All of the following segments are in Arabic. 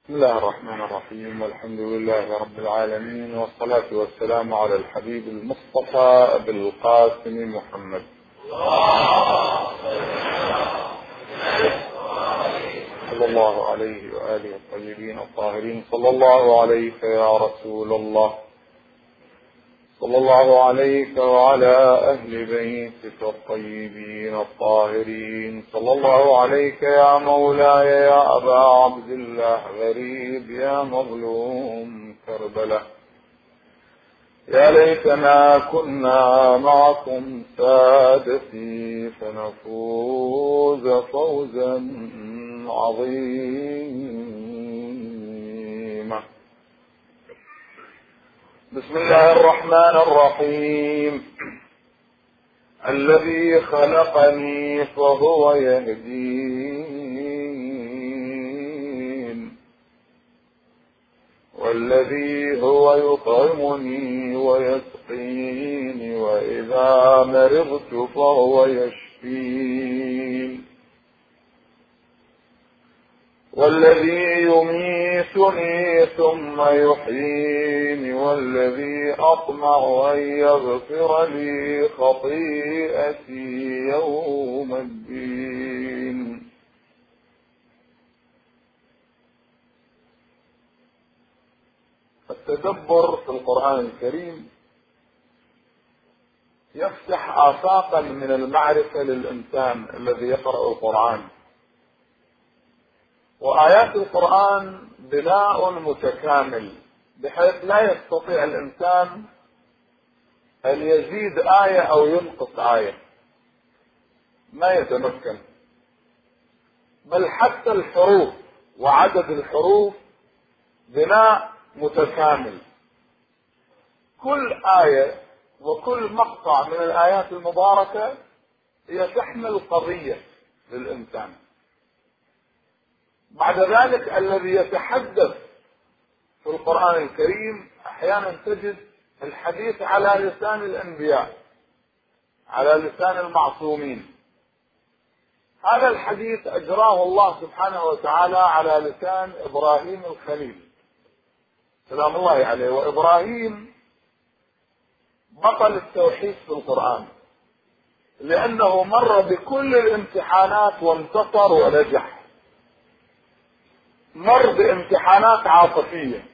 بسم الله الرحمن الرحيم، والحمد لله رب العالمين، والصلاة والسلام على الحبيب المصطفى أبي القاسم محمد صلى الله عليه وآله الطيبين الطاهرين. صلى الله عليك يا رسول الله، صلى الله عليك وعلى أهل بيتك الطيبين الطاهرين. صلى الله عليك يا مولاي يا أبا عبد الله، غريب يا مظلوم كربلاء. يا ليتنا كنا معكم سادتي فنفوز فوزا عظيما. بسم الله الرحمن الرحيم. الذي خلقني فهو يهدين، والذي هو يطعمني ويسقيني، وإذا مرضت فهو يشفين، والذي يميتني ثم يحييني، والذي أطمع أن يغفر لي خطيئتي يوم الدين. التدبر في القرآن الكريم يفتح آفاقا من المعرفة للإنسان الذي يقرأ القرآن. وآيات القرآن بناء متكامل، بحيث لا يستطيع الإنسان أن يزيد آية أو ينقص آية، ما يتمكن. بل حتى الحروف وعدد الحروف بناء متكامل. كل آية وكل مقطع من الآيات المباركة هي تحمل قضية للإنسان. بعد ذلك الذي يتحدث في القرآن الكريم أحيانا تجد الحديث على لسان الأنبياء، على لسان المعصومين. هذا الحديث أجراه الله سبحانه وتعالى على لسان إبراهيم الخليل سلام الله عليه. وإبراهيم بطل التوحيد في القرآن، لأنه مر بكل الامتحانات وانتصر ونجح. مر بامتحانات عاطفية،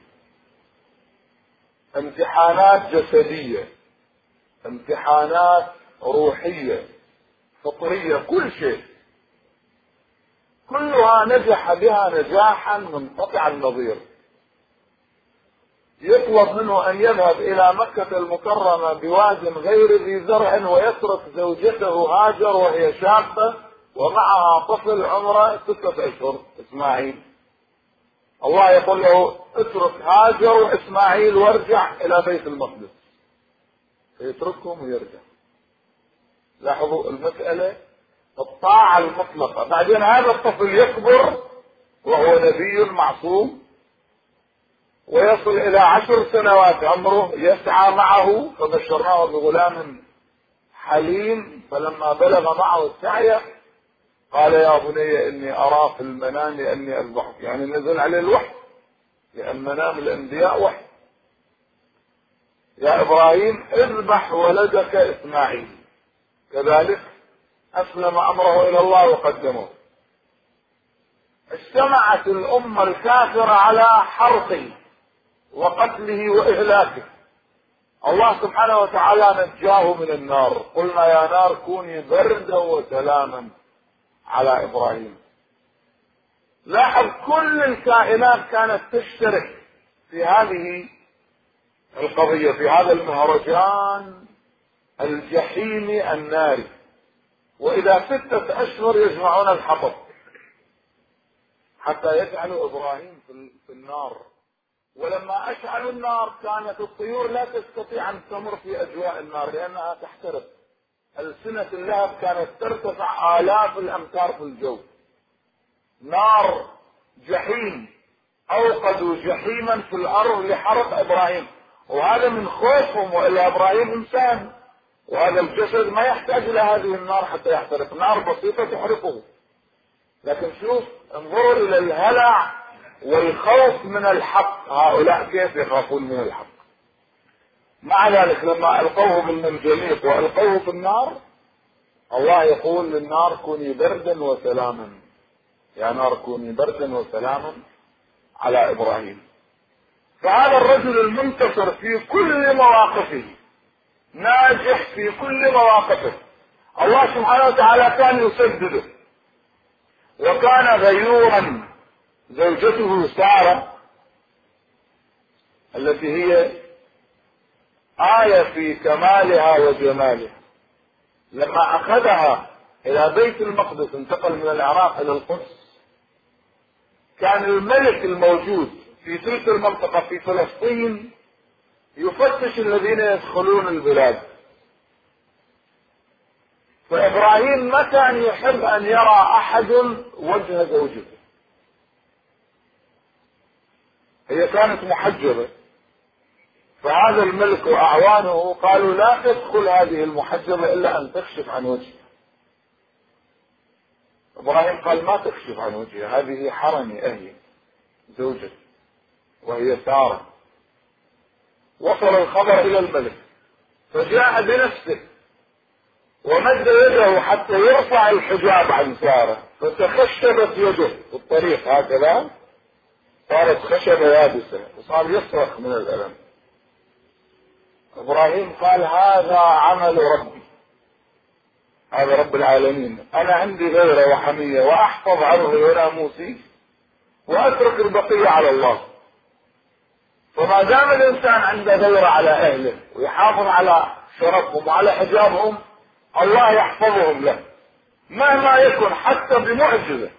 امتحانات جسدية، امتحانات روحية فطرية، كل شيء كلها نجح بها نجاحا منقطع النظير. يطلب منه أن يذهب إلى مكة المكرمة بواد غير ذي زرع، ويترك زوجته هاجر وهي شابة ومعها طفل عمره 6 أشهر إسماعيل. الله يقول له اترك هاجر وإسماعيل وارجع إلى بيت المقدس، فيتركهم ويرجع. لاحظوا المسألة، الطاعة المطلقة. بعدين هذا الطفل يكبر وهو نبي معصوم، ويصل إلى 10 سنوات عمره، يسعى معه، فبشرناه بغلام حليم. فلما بلغ معه السعي قال يا بني إني أرى في المنام أني أذبحك، يعني نزل عليه الوحي، لأن منام الأنبياء وحي. يا إبراهيم اذبح ولدك إسماعيل. كذلك أسلم أمره إلى الله وقدمه. اجتمعت الأمة الكافرة على حرقه وقتله وإهلاكه. الله سبحانه وتعالى نجاه من النار. قلنا يا نار كوني بردا وسلاما على إبراهيم. لاحظ كل الكائنات كانت تشترك في هذه القضية، في هذا المهرجان الجحيمي الناري. وإذا 6 أشهر يجمعون الحطب حتى يجعلوا إبراهيم في النار. ولما أشعلوا النار كانت الطيور لا تستطيع أن تمر في أجواء النار لأنها تحترق. ألسنة اللهب كانت ترتفع آلاف الأمتار في الجو. نار جحيم، أوقدوا جحيما في الأرض لحرق إبراهيم. وهذا من خوفهم، وإلا إبراهيم إنسان، وهذا الجسد ما يحتاج إلى هذه النار حتى يحترق. نار بسيطة تحرقه. لكن شوف، انظروا إلى الهلع والخوف من الحق. هؤلاء كيف يخافون من الحق؟ مع ذلك لما ألقوه بالمنجنيق وألقوه في النار، الله يقول للنار كوني بردا وسلاما، يا نار كوني بردا وسلاما على إبراهيم. فهذا الرجل المنتصر في كل مواقفه، ناجح في كل مواقفه، الله سبحانه وتعالى كان يسدده. وكان غيورا. زوجته سارة التي هي آية في كمالها وجمالها، لما أخذها إلى بيت المقدس، انتقل من العراق إلى القدس، كان الملك الموجود في تلك المنطقة في فلسطين يفتش الذين يدخلون البلاد. فإبراهيم ما كان يحب أن يرى أحد وجه زوجته، هي كانت محجبة، فهذا الملك وأعوانه قالوا لا تدخل هذه المحجبة إلا أن تكشف عن وجهها. إبراهيم قال ما تكشف عن وجهها، هذه حرمي أهي زوجتي وهي سارة. وصل الخبر إلى الملك فجاء بنفسه ومد يده حتى يرفع الحجاب عن سارة، فتخشبت يده في الطريق هكذا، صارت خشبة يابسة وصار يصرخ من الألم. إبراهيم قال هذا عمل ربي، هذا رب العالمين، أنا عندي غيرة وحمية وأحفظ عرضي وناموسي وأترك البقية على الله. فما دام الإنسان عنده غيرة على أهله ويحافظ على شرفهم وعلى حجابهم، الله يحفظهم له مهما يكن حتى بمعجزة.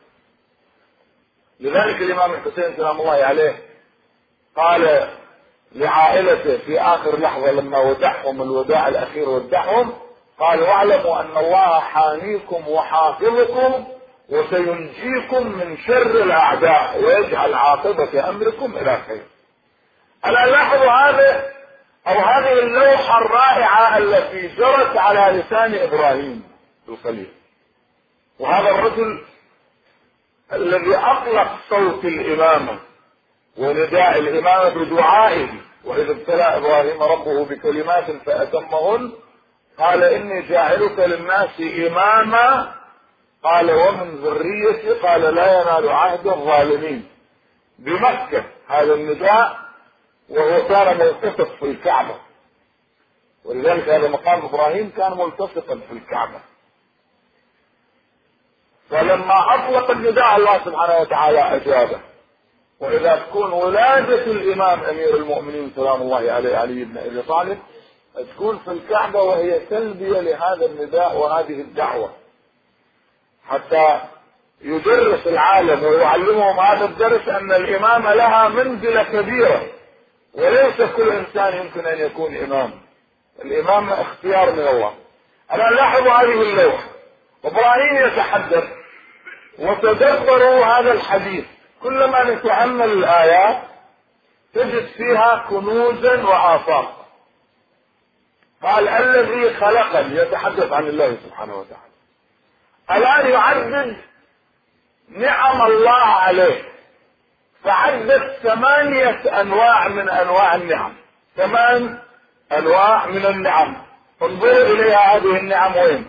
لذلك الإمام الحسين سلام الله عليه قال لعائلته في آخر لحظة لما ودعهم الوداع الأخير ودعهم، قال واعلموا أن الله حاميكم وحافظكم وسينجيكم من شر الأعداء ويجعل عاقبة أمركم إلى خير. ألا لاحظوا هذا أو هذه اللوحة الرائعة التي جرت على لسان إبراهيم الخليل، وهذا الرجل الذي أطلق صوت الإمامة ونداء الإمامة بدعائه، وإذ ابتلى إبراهيم ربه بكلمات فأتمهن قال إني جاعلك للناس إماما، قال ومن ذريتي، قال لا ينال عهد الظالمين. بمكة هذا النداء وهو كان ملتصق في الكعبة، ولذلك هذا مقام إبراهيم كان ملتصقا في الكعبة. فلما أطلق النداء الله سبحانه وتعالى أجابه. وإذا تكون ولادة الإمام أمير المؤمنين سلام الله عليه علي بن أبي طالب تكون في الكعبة وهي تلبية لهذا النداء وهذه الدعوة، حتى يدرس العالم ويعلمهم هذا الدرس أن الإمامة لها منزلة كبيرة، وليس كل إنسان يمكن أن يكون إمام، الإمامة اختيار من الله. أنا لاحظوا هذه اللوحة، إبراهيم يتحدث وتدبروا هذا الحديث، كلما نتأمل الآيات تجد فيها كنوزا وآفاق. قال الذي خلقني، يتحدث عن الله سبحانه وتعالى، الآن يعدد نعم الله عليه، فعدد 8 أنواع من أنواع النعم، 8 أنواع من النعم. انظروا إليها هذه النعم وين؟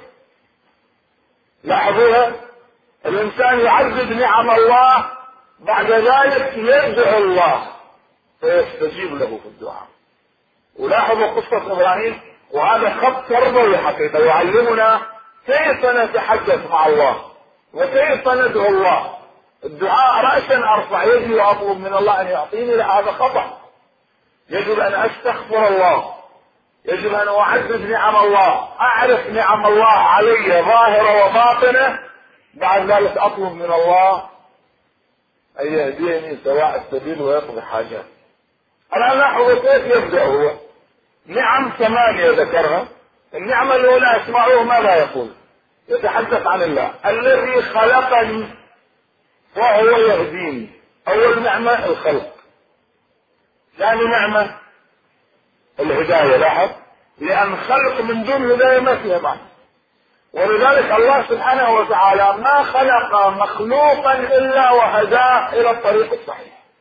لاحظوها. الإنسان يعدد نعم الله، بعد ذلك يدعو الله فيستجيب له في الدعاء. ولاحظوا قصة إبراهيم، وهذا خط تربوي حقيقة يعلمنا كيف نتحدث مع الله وكيف ندعو الله. الدعاء رأسا أرفع يدي وأطلب من الله أن يعطيني، لا، هذا خطأ. يجب أن أستغفر الله، يجب أن أعدد نعم الله، أعرف نعم الله علي ظاهرة وباطنة، بعد ذلك أطلب من الله أن يهديني سواء السبيل ويقضي حاجات. الآن لاحظوا كيف يبدأ هو. نعم 8 ذكرها. النعمة الأولى اسمعوه ماذا يقول، يتحدث عن الله الذي خلقني وهو يهديني. أول نعمة الخلق، ثاني نعمة الهداية. لاحظ، لأن خلق من دون هداية ما فيها معنى. ولذلك الله سبحانه وتعالى ما خلق مخلوقا إلا وهداه إلى الطريق الصحيح.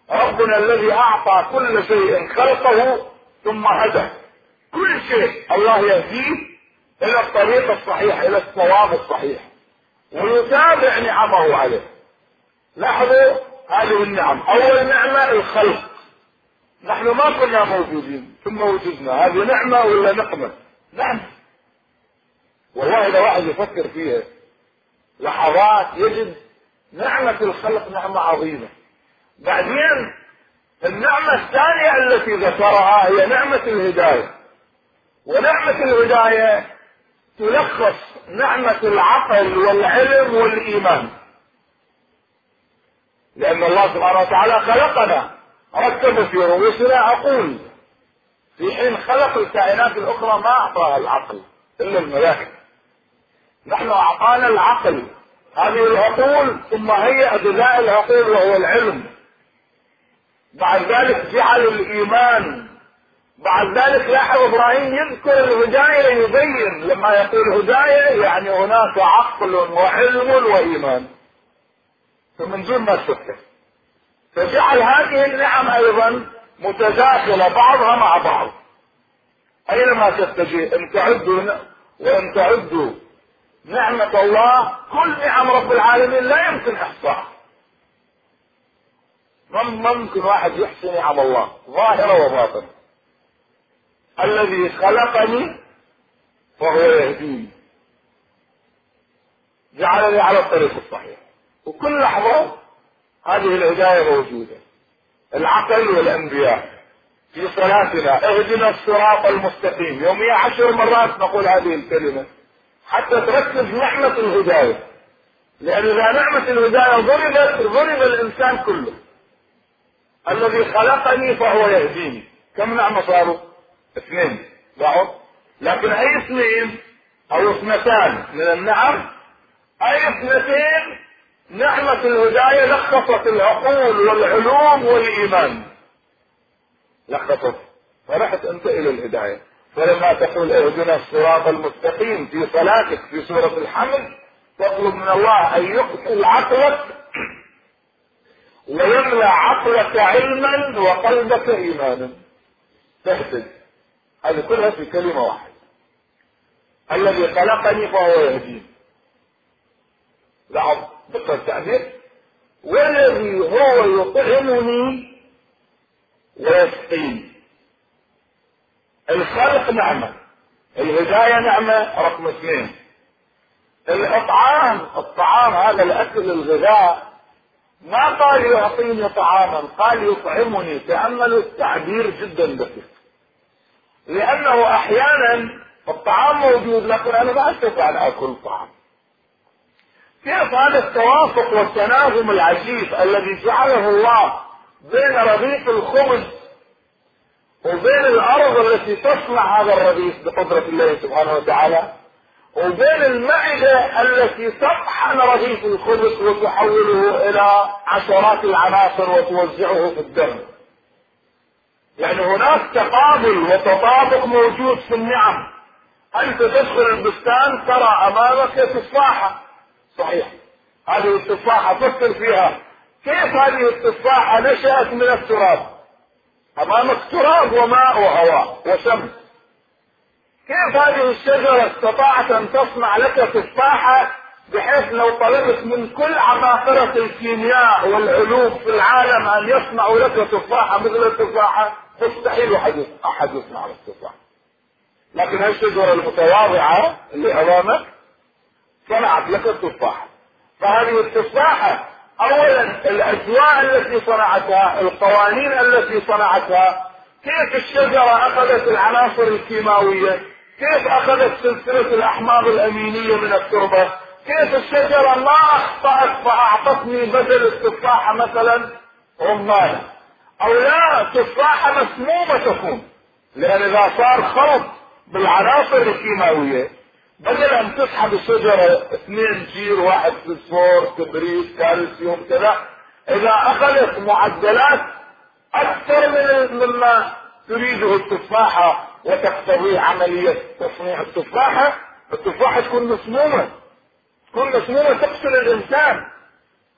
ربنا الذي اعطى كل شيء خلقه ثم هدى كل شيء، الله يهديه الى الطريق الصحيح، الى الصواب الصحيح، ويتابع نعمه عليه. لاحظوا هذه النعم. اول نعمة الخلق، نحن ما كنا موجودين ثم وجدنا، هذه نعمة ولا نقمة؟ نعم. والله لو واحد يفكر فيها لحظات يجد نعمة الخلق نعمة عظيمة. بعدين النعمة الثانية التي ذكرها هي نعمة الهداية، ونعمة الهداية تلخص نعمة العقل والعلم والإيمان، لأن الله سبحانه وتعالى خلقنا، ركب في رؤوسنا عقول، في حين خلق الكائنات الأخرى ما أعطاها العقل إلا الملائكة. نحن أعطانا العقل، هذه العقول ثم هي أجزاء العقول وهو العلم، بعد ذلك جعل الإيمان، بعد ذلك لاحظ إبراهيم يذكر الهداية يبين، لما يقول هداية يعني هناك عقل وعلم وإيمان، فمن دون ما تفكر، فجعل هذه النعم أيضا متداخلة بعضها مع بعض. أينما تتجه إن تعدوا وإن تعدوا نعمة الله، كل نعم رب العالمين لا يمكن إحصاء. ممكن واحد يحصي نعم الله ظاهرة وباطنة. الذي خلقني فهو يهديني، جعلني على الطريق الصحيح، وكل لحظة هذه الهداية موجودة. العقل والأنبياء في صلاتنا اهدنا الصراط المستقيم، يوميا 10 مرات نقول هذه الكلمة حتى تركز نعمة الهداية، لأن إذا نعمة الهداية ضرب الإنسان كله. الذي خلقني فهو يهديني، كم نعمة صاروا؟ 2. لكن أي 2 أو 2 من النعم، أي 2 نعمة الهداية لخصت العقول والعلوم والإيمان، لخصت، فرحت أنت إلى الهداية. فلما تقول اهدنا الصراط المستقيم في صلاتك في سورة الحمد، تطلب من الله أن يقتل عقلك ويملأ عقلك علما وقلبك إيمانا، تهتد. هذه كلها في كلمة واحدة، الذي خلقني فهو يهديني. لاحظ دقة التعبير، والذي هو يطعمني ويسقيني. الخلق نعمة، الهداية نعمة رقم 2. الطعام هذا الأكل الغذاء، ما قال يعطيني طعاما، قال يطعمني. تأملوا التعبير جدا دقيق، لأنه أحيانا الطعام موجود لكن أنا ما أستطيع أن أكل طعام. كيف هذا التوافق والتناغم العجيب الذي جعله الله بين رغيف الخبز وبين الأرض التي تصنع هذا الرغيف بقدرة الله سبحانه وتعالى، وبين المعدة التي تطحن رغيف الخبز وتحوله إلى عشرات العناصر وتوزعه في الدم. يعني هناك تقابل وتطابق موجود في النعم. أنت تدخل البستان ترى أمامك تفاحة، صحيح، هذه التفاحة فكر فيها، كيف هذه التفاحة نشأت من التراب؟ أمامك تراب وماء وهواء وشمس. كيف هذه الشجرة استطاعت أن تصنع لك تفاحة بحيث لو طلبت من كل عباقرة الكيمياء والعلوم في العالم أن يصنعوا لك تفاحة مثل التفاحة، مستحيل أحد يصنع لك تفاحة. لكن هالشجرة المتواضعة اللي أمامك صنعت لك التفاحة. فهذه التفاحة أولا الأجواء التي صنعتها، القوانين التي صنعتها، كيف الشجرة أخذت العناصر الكيماوية، كيف أخذت سلسلة الأحماض الأمينية من التربة، كيف الشجرة ما أخطأت فأعطتني بدل التفاحة مثلا رمان، أو لا تفاحة مسمومة تكون، لأن إذا صار خلط بالعناصر الكيماوية بدل أن تسحب الشجرة 2 جير 1 فوسفور كبريت كالسيوم كذا، إذا أخذت معدلات أكثر مما تريده التفاحة وتقتضي عملية تصنيع التفاحة تكون مسمومة، تكون مسمومة تقتل الإنسان.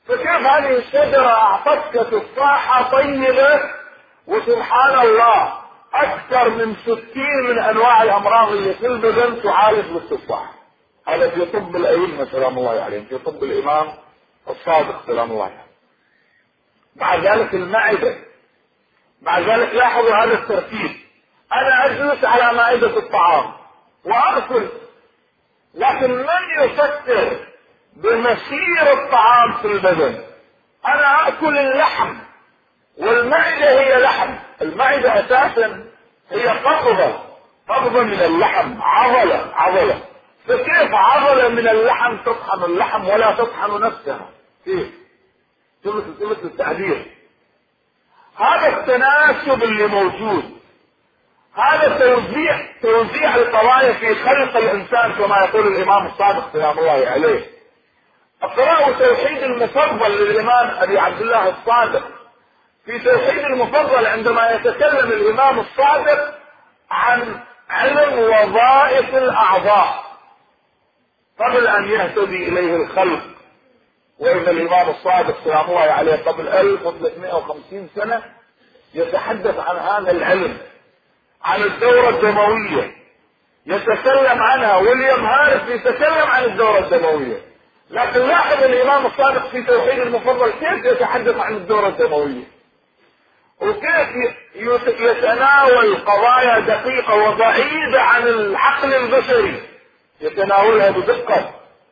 فكيف هذه الشجرة اعطتك تفاحة طيبة وسبحان الله اكثر من 60 من انواع الامراض اللي في البدن تعالج بالتفاح؟ هذا في طب الائمة سلام الله عليهم، في طب الامام الصادق سلام الله عليه. مع ذلك المعدة، مع ذلك لاحظوا هذا الترتيب، انا اجلس على مائدة الطعام واكل، لكن من يفكر بمسير الطعام في البدن؟ انا اكل اللحم، والمعدة هي لحم، المعدة اساسا هي قبضة من اللحم، عضلة، فكيف عضلة من اللحم تطحن اللحم ولا تطحن نفسها؟ كيف؟ مثل التعبير. هذا التناسب اللي موجود، هذا توزيع القضايا في خلق الانسان كما يقول الامام الصادق سلام الله عليه. اقرأوا توحيد المفضل للامام ابي عبد الله الصادق. في توحيد المفضل عندما يتكلم الامام الصادق عن علم وظائف الاعضاء قبل ان يهتدي اليه الخلق، وإن الإمام الصادق سلام الله عليه قبل 1350 سنة يتحدث عن هذا العلم، عن الدورة الدموية يتكلم عنها، ويليام هارس يتكلم عن الدورة الدموية. لكن لاحظ الإمام الصادق في توحيد المفضل كيف يتحدث عن الدورة الدموية، وكيف يتناول قضايا دقيقة وبعيدة عن العقل البشري، يتناولها بدقة.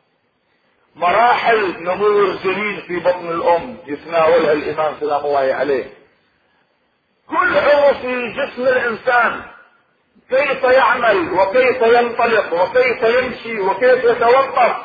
مراحل نمو الجنين في بطن الام يتناولها الامام سلام الله عليه. كل عضو في جسم الانسان كيف يعمل وكيف ينطلق وكيف يمشي وكيف يتوقف،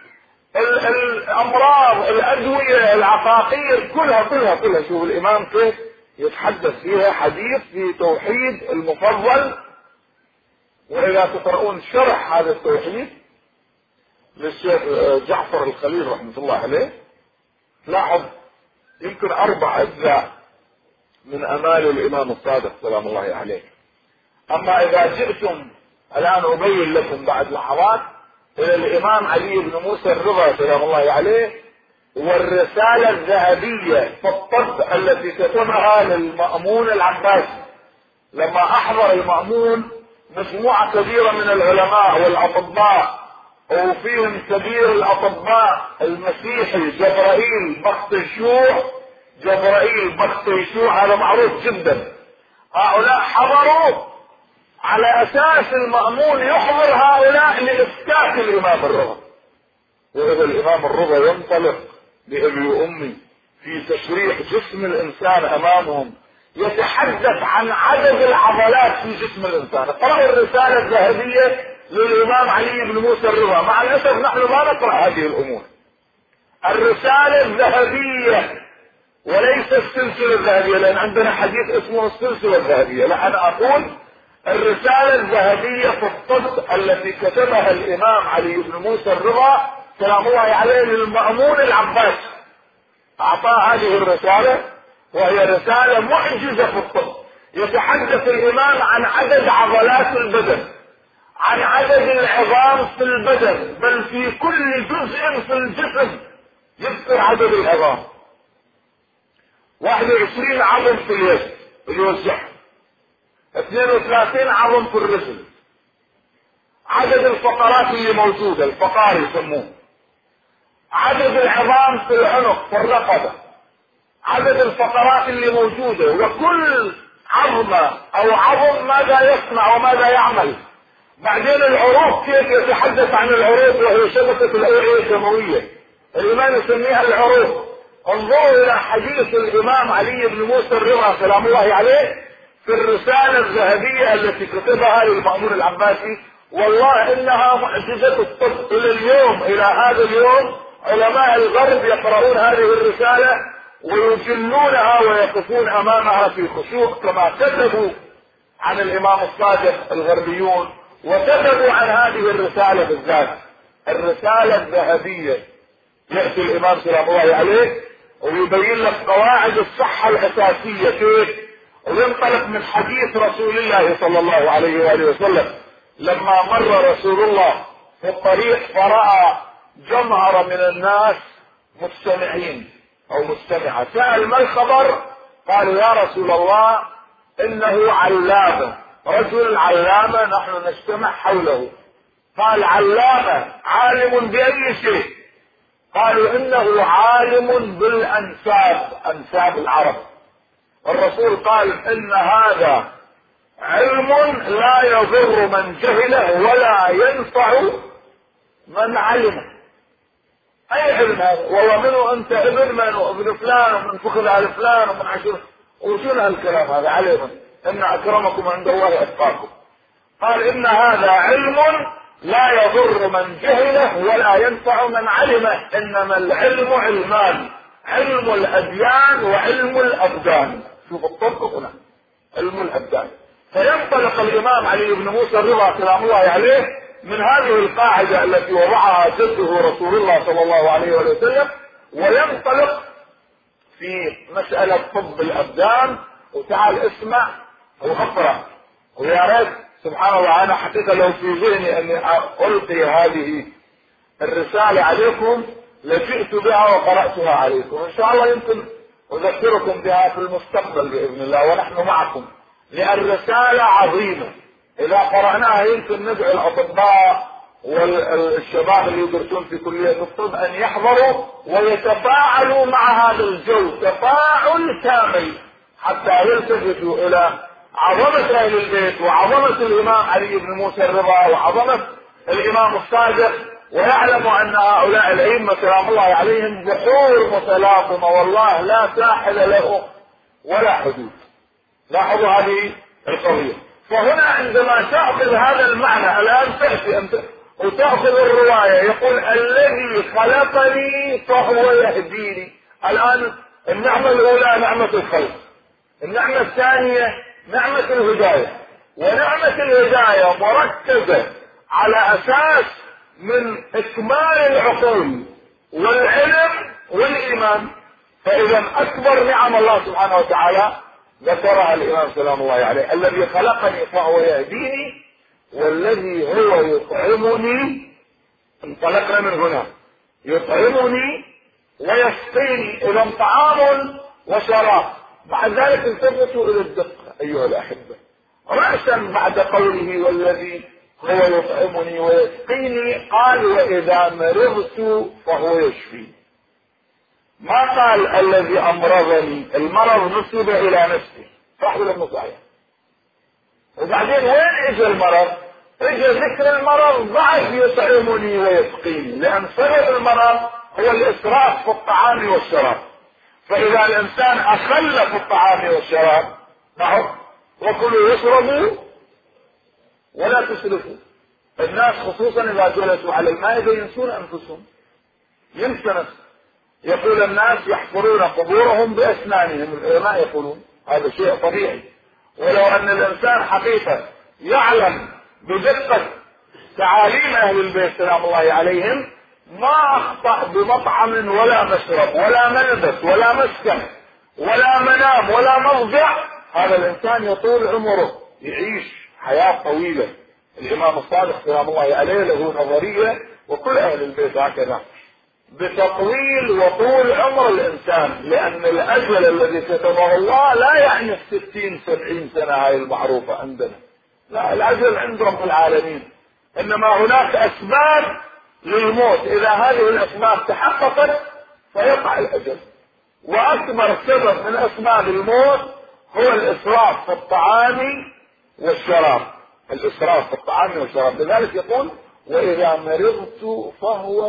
الامراض، الادوية، العقاقير، كلها شوف الامام كيف يتحدث فيها حديث في توحيد المفضل. واذا تقرؤون شرح هذا التوحيد للشيخ جعفر الخليل رحمة الله عليه، لاحظ يمكن 4 أجزاء من أمال الإمام الصادق سلام الله عليه. أما إذا جئتم الآن أبين لكم بعد لحظات إلى الإمام علي بن موسى الرضا سلام الله عليه والرسالة الذهبية في الطب التي كتبها للمأمون العباسي، لما أحضر المأمون مجموعة كبيرة من العلماء والأطباء، وفيهم كبير الاطباء المسيحي جبرائيل بختيشوع، هذا معروف جدا. هؤلاء حضروا على اساس المأمون يحضر هؤلاء لإسكات الامام الرضا. واذا الامام الرضا ينطلق بأبي وامي في تشريح جسم الانسان امامهم، يتحدث عن عدد العضلات في جسم الانسان. اقرأوا الرسالة الذهبية للإمام علي بن موسى الرضا. مع الأسف نحن ما نقرأ هذه الأمور. الرسالة الذهبية وليس السلسلة الذهبية، لأن عندنا حديث اسمه السلسلة الذهبية. لا، أنا أقول الرسالة الذهبية في الطب التي كتبها الإمام علي بن موسى الرضا سلام الله عليه للمأمون العباسي. أعطاه هذه الرسالة وهي رسالة معجزة في الطب. يتحدث الإمام عن عدد عضلات البدن، عن عدد العظام في البدن، بل في كل جزء في الجسم يذكر عدد العظام. 21 عظم في اليد يوزعها، 32 عظم في الرجل، عدد الفقرات اللي موجودة، الفقار يسموه، عدد العظام في العنق في الرقبة، عدد الفقرات اللي موجودة، وكل عظمة او عظم ماذا يصنع وماذا يعمل. بعدين العروق كيف يتحدث عن العروق وهي شبكة الأوعية الدموية، الإمام يسميها العروق. انظروا إلى حديث الإمام علي بن موسى الرضا سلام الله عليه في الرسالة الذهبية التي كتبها للمأمون العباسي. والله إنها معجزة الطب إلى اليوم، إلى هذا اليوم علماء الغرب يقرؤون هذه الرسالة ويجلونها ويقفون أمامها في خشوع، كما كتبوا عن الإمام الصادق الغربيون وكتبوا عن هذه الرسالة بالذات، الرسالة الذهبية. يأتي الإمام سلام الله عليه ويبين لك قواعد الصحة الأساسية كيف، وينطلق من حديث رسول الله صلى الله عليه وآله وسلم لما مر رسول الله في الطريق فرأى جمهرة من الناس مجتمعين او مستمعة. سأل ما الخبر؟ قالوا يا رسول الله انه علامة، رجل علامة نحن نجتمع حوله. قال علامة عالم بأي شيء؟ قالوا انه عالم بالانساب، انساب العرب. الرسول قال ان هذا علم لا يضر من جهله ولا ينفع من علمه. اي علم هذا؟ والله منه انت ابن من وابن فلان ومن فخذ على فلان ومن عشر، وشنو هالكلام هذا؟ عليهم ان اكرمكم عند الله اتقاكم. قال ان هذا علم لا يضر من جهله ولا ينفع من علمه، انما العلم علمان، علم الاديان وعلم الابدان. شوف الطرق هنا، علم الابدان. فينطلق الامام علي بن موسى الرضا سلام الله عليه من هذه القاعدة التي وضعها جده رسول الله صلى الله عليه وسلم، وينطلق في مسألة طب الابدان. وتعال اسمع واقرأ، ويا ريت سبحان الله انا حقيقة لو في ذهني اني القي هذه الرسالة عليكم لجئت بها وقرأتها عليكم. ان شاء الله يمكن اذكركم بها في المستقبل باذن الله ونحن معكم، لان رسالة عظيمة. اذا قرأناها يمكن ندعو الاطباء والشباب اللي يدرسون في كلية الطب ان يحضروا ويتفاعلوا مع هذا الجو تفاعل كامل، حتى يلتفتوا الى عظمة اهل البيت وعظمة الامام علي بن موسى الرضا وعظمة الامام الصادق، ويعلموا ان هؤلاء الائمة سلام الله عليهم بحور متلاطمة والله لا ساحل له ولا حدود. لاحظوا هذه القضية. فهنا عندما تأخذ هذا المعنى الآن تأتي أنت وتأخذ الرواية، يقول الذي خلقني فهو يهديني. الآن النعمة الأولى نعمة الخلق، النعمة الثانية نعمة الهداية. ونعمة الهداية مركزة على أساس من إكمال العقول والعلم والإيمان. فإذا أكبر نعم الله سبحانه وتعالى ذكرها الإمام سلام الله عليه، الذي خلقني فهو يهديني والذي هو يطعمني. انطلقنا من هنا، يطعمني ويسقيني. إذا طعام وشراب. بعد ذلك التفتوا إلى الدقة أيها الأحبة، رأسا بعد قوله والذي هو يطعمني ويسقيني قال وإذا مرضت فهو يشفيني. ما قال الذي امرضني، المرض نسب الى نفسه صح ولا مو صحيح؟ وبعدين وين اجى المرض؟ اجى ذكر المرض بعد يطعمني ويسقيني، لان سبب المرض هو الاسراف في الطعام والشراب. فاذا الانسان اخل في الطعام والشراب نعم وكلوا واشربوا ولا تسرفوا. الناس خصوصا اذا جلسوا على المائده ينسون انفسهم، ينسى نفسه. يقول الناس يحفرون قبورهم بأسنانهم، العلماء يقولون هذا شيء طبيعي. ولو أن الإنسان حقيقة يعلم بدقة تعاليم أهل البيت سلام الله عليهم ما أخطأ بمطعم ولا مشرب ولا ملبس ولا مسكن ولا منام ولا مضجع، هذا الإنسان يطول عمره يعيش حياة طويلة. الإمام الصادق سلام الله عليه له نظرية، وكل أهل البيت هكذا، بتطويل وطول عمر الانسان، لان الاجل الذي كتبه الله لا يعني 60 70 سنة هاي المعروفة عندنا، لا، الاجل عند رب العالمين. انما هناك اسباب للموت، اذا هذه الاسباب تحققت فيقع الاجل. واكبر سبب من اسباب الموت هو الاسراف في الطعام والشراب، الاسراف في الطعام والشراب. لذلك يقول واذا مرضت فهو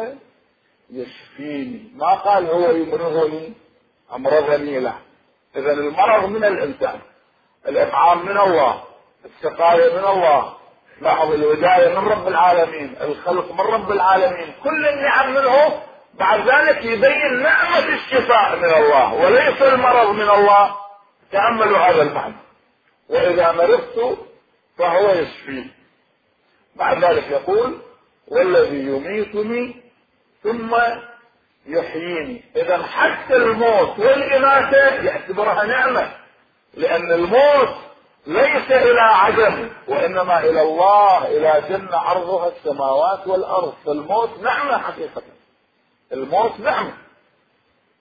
يشفيني، ما قال هو يمرضني امرضني، لا. اذا المرض من الانسان، الاطعام من الله، السقاية من الله، لاحظ الهداية من رب العالمين، الخلق من رب العالمين، كل النعم منه. بعد ذلك يبين نعمة الشفاء من الله وليس المرض من الله. تأملوا هذا المعنى، واذا مرضت فهو يشفيني. بعد ذلك يقول والذي يميتني ثم يحييني. اذا حتى الموت والإماتة يعتبرها نعمة، لان الموت ليس الى عدم وانما الى الله، الى جنة عرضها السماوات والارض. فالموت نعمة حقيقة، الموت نعمة.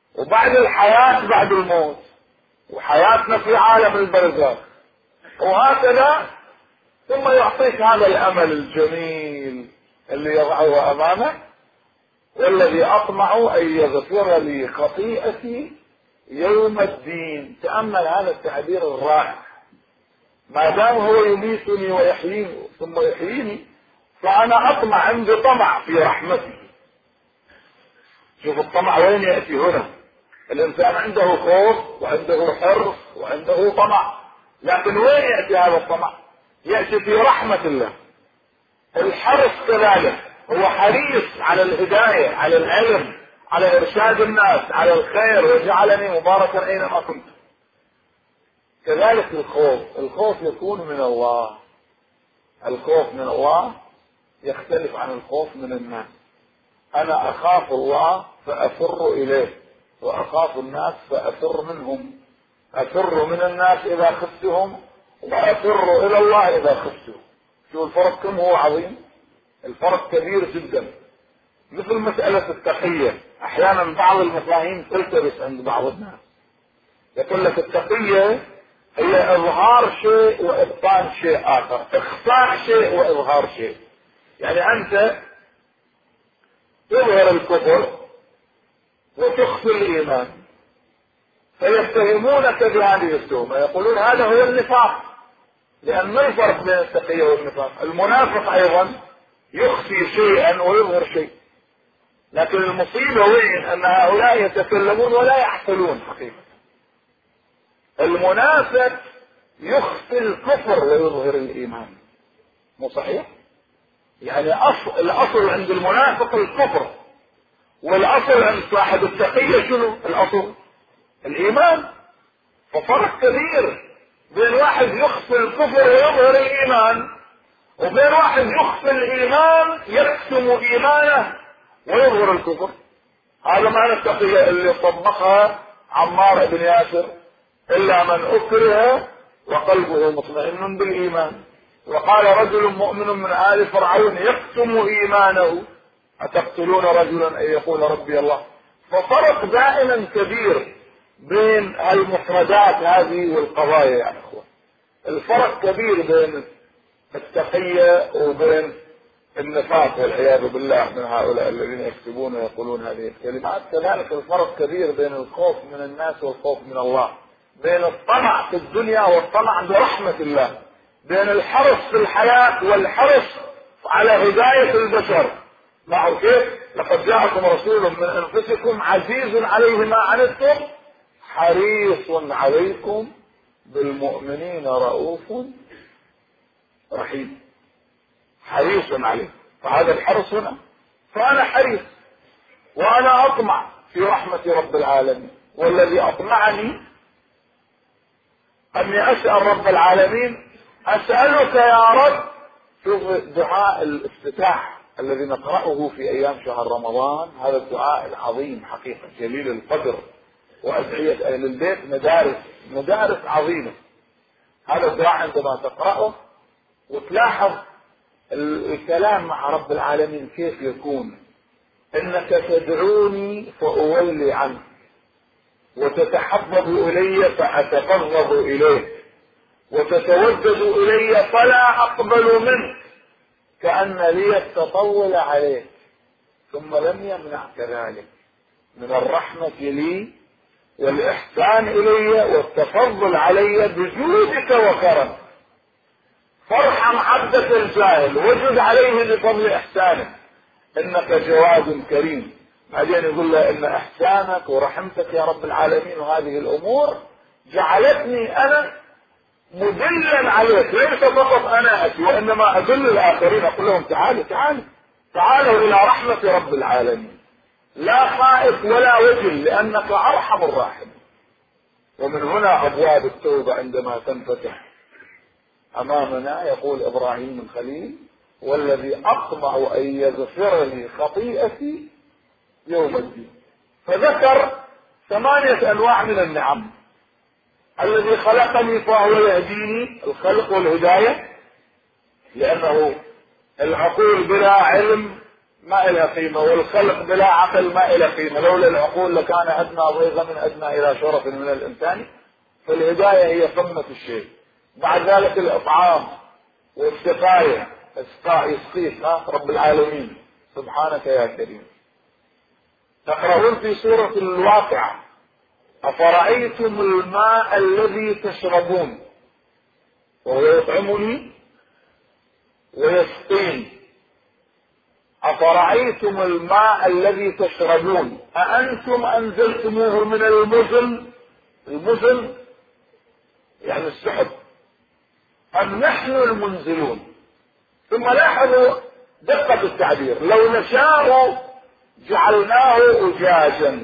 وبعد الحياة بعد الموت، وحياتنا في عالم البرزخ، وهكذا. ثم يعطيك هذا الامل الجميل اللي يضعه امامك: والذي اطمع ان يغفر لي خطيئتي يوم الدين. تأمل هذا التعبير الرائع. ما دام هو يميتني ويحييني ثم يحييني، فانا اطمع، عندي طمع في رحمته. شوف الطمع وين يأتي هنا. الانسان عنده خوف وعنده حرص وعنده طمع، لكن وين يأتي هذا الطمع؟ يأتي في رحمة الله. الحرص كذلك، هو حريص على الهداية، على العلم، على ارشاد الناس، على الخير، وجعلني مباركا اينما كنت. كذلك الخوف يكون من الله. الخوف من الله يختلف عن الخوف من الناس. انا اخاف الله فافر اليه، واخاف الناس فافر منهم. افر من الناس اذا خفتهم، وافر الى الله اذا خفتهم. شو الفرق كم هو عظيم. الفرق كبير جدا. مثل مسألة التقية، احيانا بعض المفاهيم تلتبس عند بعض الناس. يقول لك التقية هي اظهار شيء وابطان شيء اخر، اخفاء شيء واظهار شيء. يعني انت تظهر الكفر وتخفي الايمان، فيتهمونك بهذه التهمة، يقولون هذا هو النفاق. لان ما الفرق بين التقية والنفاق؟ المنافق ايضا يخفي شيئا ويظهر شيء، لكن المصيبة وين؟ ان هؤلاء يتكلمون ولا يعقلون حقيقة. المنافق يخفي الكفر ويظهر الايمان، مو صحيح؟ يعني الاصل عند المنافق الكفر، والاصل عند صاحب التقية شنو؟ الاصل الايمان. ففرق كبير بين واحد يخفي الكفر ويظهر الايمان، وبين واحد يخفي الايمان يكتم ايمانه ويظهر الكفر. هذا معنى التقية اللي طبقها عمار بن ياسر: الا من اكره وقلبه مطمئن بالايمان. وقال رجل مؤمن من آل فرعون يكتم ايمانه: اتقتلون رجلا ان يقول ربي الله. ففرق دائما كبير بين المفردات هذه والقضايا يا اخوة. الفرق كبير بين التقية وبين النفاق والعياذ بالله من هؤلاء الذين يكتبون ويقولون هذه الكلمات. كذلك الفرق كبير بين الخوف من الناس والخوف من الله، بين الطمع في الدنيا والطمع برحمة الله، بين الحرص في الحياة والحرص على هداية البشر. معه كيف؟ لقد جاءكم رسول من انفسكم عزيز عليه ما عنتم حريص عليكم بالمؤمنين رؤوف رحيم. حريص عليه، فهذا الحرص هنا. فأنا حريص وأنا أطمع في رحمة رب العالمين، والذي أطمعني أني أسأل رب العالمين: أسألك يا رب. شوف دعاء الافتتاح الذي نقرأه في أيام شهر رمضان، هذا الدعاء العظيم حقيقة جليل القدر، وأدعية أهل البيت مدارس عظيمة. هذا الدعاء عندما تقرأه وتلاحظ الكلام مع رب العالمين كيف يكون: انك تدعوني فاولي عنك، وتتحبب الي فاتقرب اليك، وتتودد الي فلا اقبل منك، كأن لي التطول عليك. ثم لم يمنعك ذلك من الرحمة لي والاحسان الي والتفضل علي بجودك وكرمك. فارحم عبدك الجاهل وجد عليه بفضل احسانك، انك جواد كريم. بعدين يقول له: ان احسانك ورحمتك يا رب العالمين وهذه الامور جعلتني انا مدلا عليك، ليس فقط انا اتي وانما ادل الاخرين، اقول لهم تعالوا الى رحمة رب العالمين، لا خائف ولا وجل، لانك ارحم الراحمين. ومن هنا ابواب التوبة عندما تنفتح امامنا يقول ابراهيم الخليل: والذي اطمع ان يغفر لي خطيئتي يوم الدين. فذكر 8 انواع من النعم: الذي خلقني فهو يهديني، الخلق والهداية، لانه العقول بلا علم ما إلها قيمة، والخلق بلا عقل ما إلها قيمة. لولا العقول لكان أدنى ضيغ من أدنى إلى شرف من الإنسان. فالهداية هي قمة الشيء. بعد ذلك الإطعام والسقاية، يسقيك رب العالمين سبحانك يا كريم. تقرؤون في سورة الواقعة: أفرأيتم الماء الذي تشربون وهو يطعمني ويسقين. أفرأيتم الماء الذي تشربون أأنتم أنزلتموه من المزن، المزن يعني السحب، أم نحن المنزلون؟ ثم لاحظوا دقة التعبير: لو نشاء جعلناه أجاجا.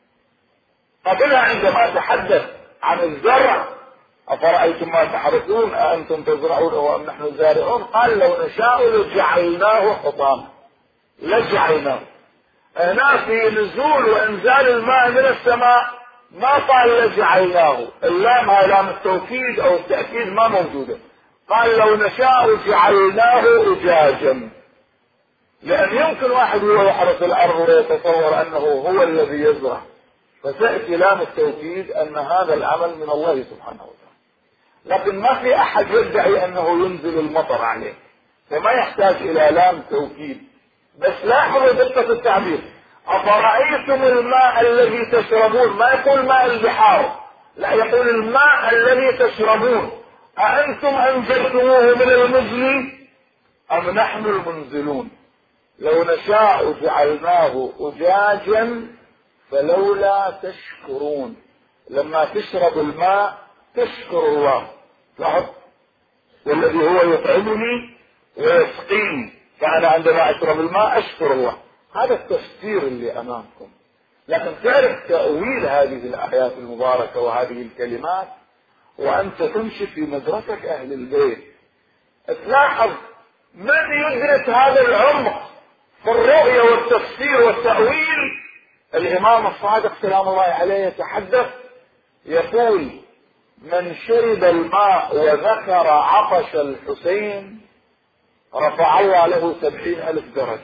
قبلها عندما تحدث عن الزرع: أفرأيتم ما تحرثون أأنتم تزرعونه أم نحن الزارعون، قال لو نشاء لجعلناه حطاما، لجعلناه. هنا في نزول وإنزال الماء من السماء ما قال لجعلناه، اللام هاي لام التوكيد أو التأكيد ما موجودة. قال لو نشاء جعلناه أجاجا، لأن يمكن واحد هو يحرث الأرض ويتصور أنه هو الذي يزرع، فتأتي لام التوكيد أن هذا العمل من الله سبحانه وتعالى. لكن ما في أحد يدعي أنه ينزل المطر عليه، فما يحتاج إلى لام توكيد. بس لاحظوا دقة التعبير: أفرأيتم الماء الذي تشربون، ما يقول ماء البحار، لا، يقول الماء الذي تشربون أأنتم أنزلتموه من المزن أم نحن المنزلون. لو نشاء جعلناه أجاجا فلولا تشكرون. لما تشرب الماء تشكر الله، لاحظ: والذي هو يطعمني ويسقيني، فأنا عندما أشرب الماء أشكر الله. هذا التفسير اللي أمامكم. لكن تعرف تأويل هذه الآيات المباركة وهذه الكلمات وأنت تمشي في مدرسة أهل البيت، تلاحظ من يدرك هذا العمق في الرؤية والتفسير والتأويل. الإمام الصادق سلام الله عليه يتحدث يقول: من شرب الماء وذكر عطش الحسين رفع الله له 70,000 درجة،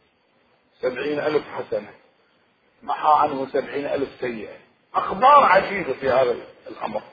70,000 حسنة، محى عنه 70,000 سيئة. أخبار عجيبة في هذا الأمر.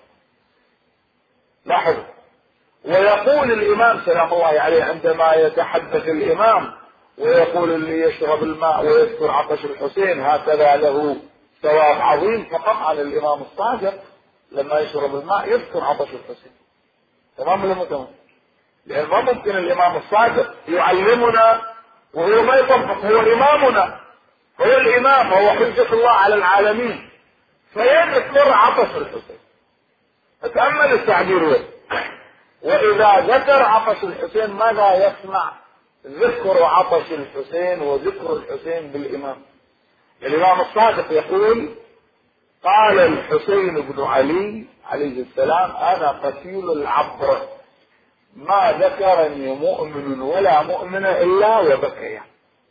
لاحظ: ويقول الإمام سلام الله عليه عندما يتحدث الإمام ويقول: اللي يشرب الماء ويذكر عطش الحسين هكذا له ثواب عظيم. فطبعا الإمام الصادق لما يشرب الماء يذكر عطش الحسين. تمام ولا مو تمام؟ لأن ما ممكن الإمام الصادق يعلمنا وهو ما يطبق. هو إمامنا، هو الإمام، هو حجة الله على العالمين، فيذكر عطش الحسين. فتأمل التعبير: وإذا ذكر عطش الحسين ماذا يصنع؟ ذكر عطش الحسين وذكر الحسين بالإمام. الإمام الصادق يقول: قال الحسين بن علي عليه السلام: أنا قتيل العبر، ما ذكرني مؤمن ولا مؤمنة إلا وبكي.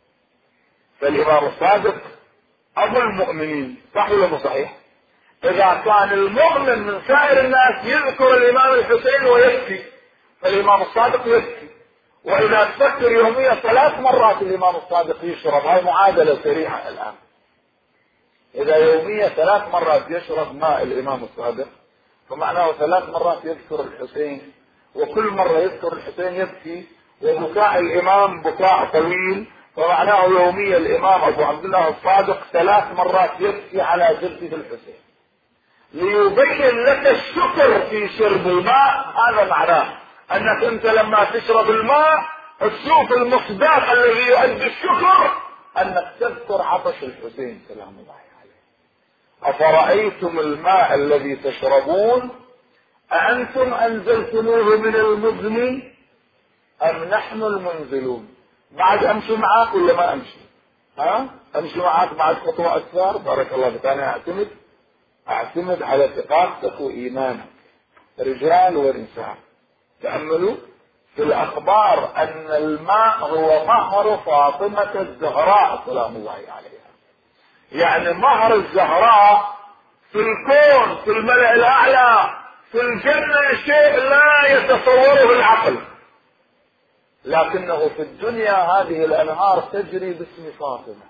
فالإمام الصادق أبو المؤمنين، صح ولا مو صحيح؟ إذا كان المؤمن من سائر الناس يذكر الإمام الحسين ويبكي، فالإمام الصادق يبكي. وإذا تفكر يوميا 3 مرات الإمام الصادق يشرب، هاي معادلة سريعة الآن. إذا يوميا 3 مرات يشرب ماء الإمام الصادق فمعناه 3 مرات يذكر الحسين، وكل مرة يذكر الحسين يبكي، وبكاء الإمام بكاء طويل، فمعناه يوميا الإمام أبو عبد الله الصادق 3 مرات يبكي على جده الحسين، ليبين لك الشكر في شرب الماء. هذا معناه أنك أنت لما تشرب الماء تشوف المصداق الذي يؤدي الشكر، أنك تذكر عطش الحسين سلام الله عليه. أفرأيتم الماء الذي تشربون أأنتم أنزلتموه من المزن أم نحن المنزلون. بعد أمشي معاك ولا ما أمشي؟ أمشي معاك بعد خطوة أكثر؟ بارك الله فيك. أنا أعتمد على ثقافتك وإيمانك، رجال ونساء. تأملوا في الأخبار أن الماء هو مهر فاطمة الزهراء سلام الله عليها. يعني مهر الزهراء في الكون، في الملأ الأعلى، في الجنة، شيء لا يتصوره العقل. لكنه في الدنيا هذه الأنهار تجري باسم فاطمة.